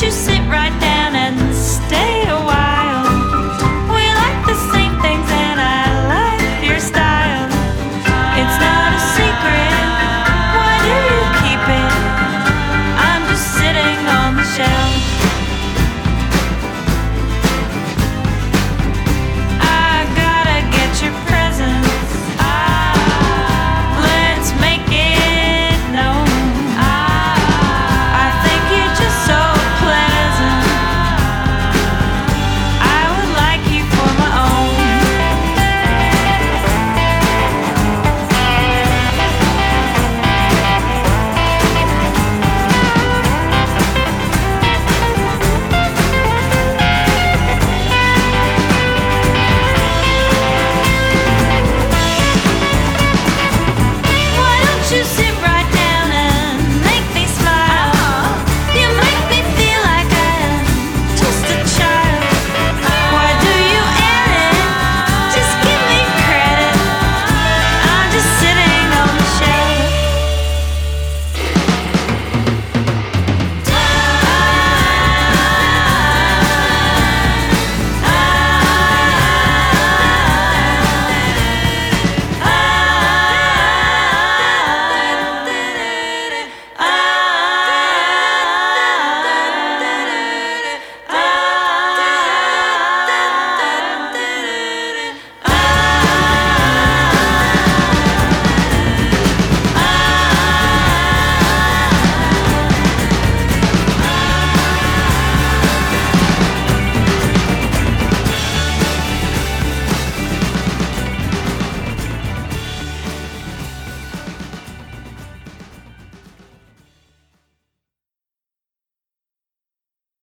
you sit right down and stay a while? We like the same things and I like your style. It's not a secret, why do you keep it? I'm just sitting on the shelf.